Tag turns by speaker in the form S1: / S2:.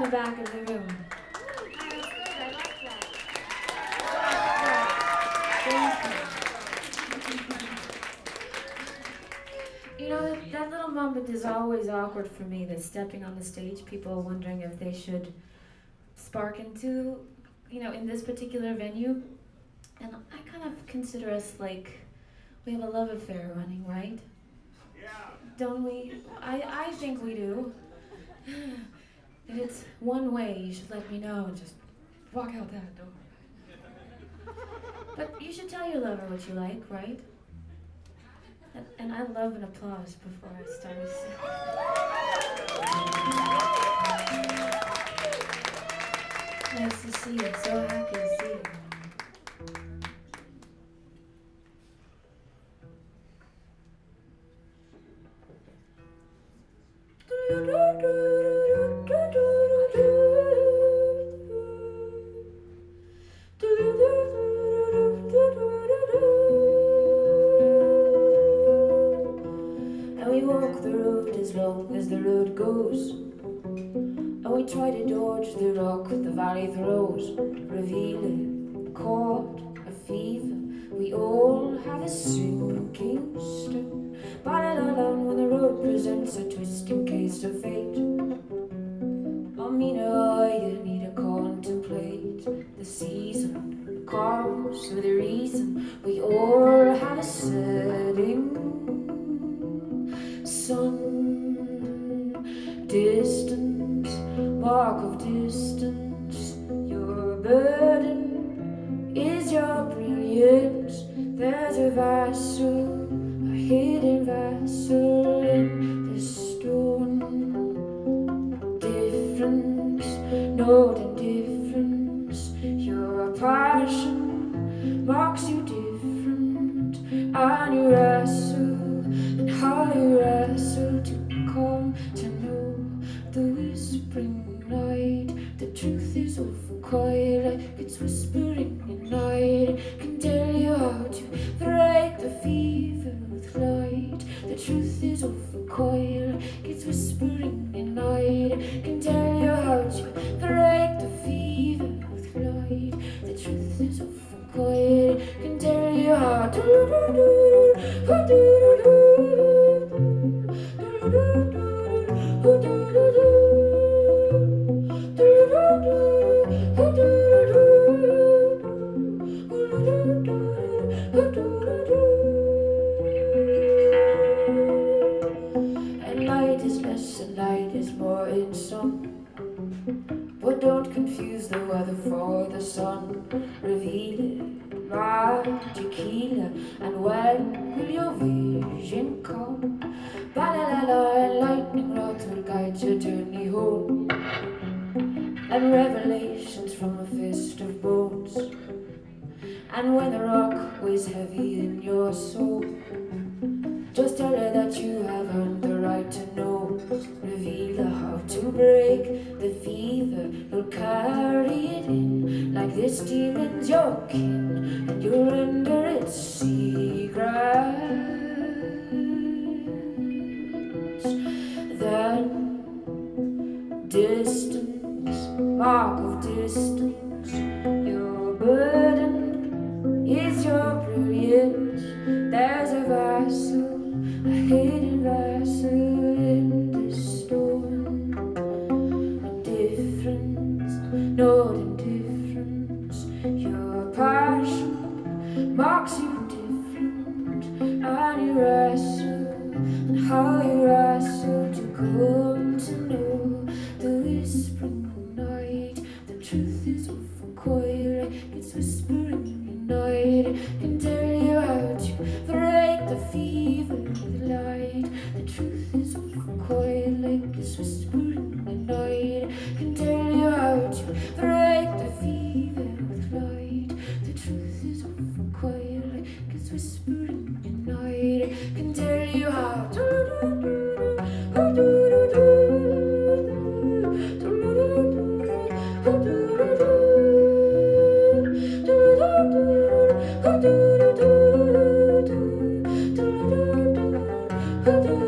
S1: the back of the room.
S2: I like that.
S1: You know, that little moment is always awkward for me, that stepping on the stage, people wondering if they should spark into, in this particular venue. And I kind of consider us like we have a love affair running, right?
S3: Yeah.
S1: Don't we? I think we do. If it's one way, you should let me know and just walk out that door. But you should tell your lover what you like, right? And I love an applause before I start a sing. Nice to see you. So happy to see you. And we walk the road as long as the road goes, and we try to dodge the rock the valley throws, revealing caught a fever. We all have a sinking stone. Ba-la-la-la, when the road presents a twisting case of fate. I mean, you need to contemplate. The season comes with a reason. We all have a setting sun. Distance, mark of distance. Your burden is your brilliance. There's a vessel, a hidden vessel in the stone. Difference, no indifference. Your passion marks you different, and you wrestle, and how you wrestle to come to know the whispering night. The truth is often quiet, like it's whispering at night. Can tell you how to break the fever with light. The truth is often quiet, like it's whispering at night. Can tell you how to break the fever with light. The truth is often quiet, can tell you how to And light is less and light is more in some. But don't confuse the weather for the sun. Reveal it, my tequila. And when will your vision come? Ba-la-la-la, and lightning rods will guide your journey home. And revelations from a fist of bones. And when the rock weighs heavy in your soul, just tell her that you have earned the right to know. Reveal her how to break the fever. You'll carry it in like this demon's your kin, and you'll render its secrets. Then distance, mark of distance. Your burden is your brilliance. There's a vessel, a hidden vessel in the stone. A difference, not indifference. Your passion marks you different, and you wrestle, and how you wrestle to come to know the whispering night. The truth is often quiet, like it's whispering at night. Can tell you how to break the fever with light. The truth is often quiet, like it's whispering at night. Can tell you how to break the fever with light. The truth is often quiet, like it's whispering at night. Can tell you how to do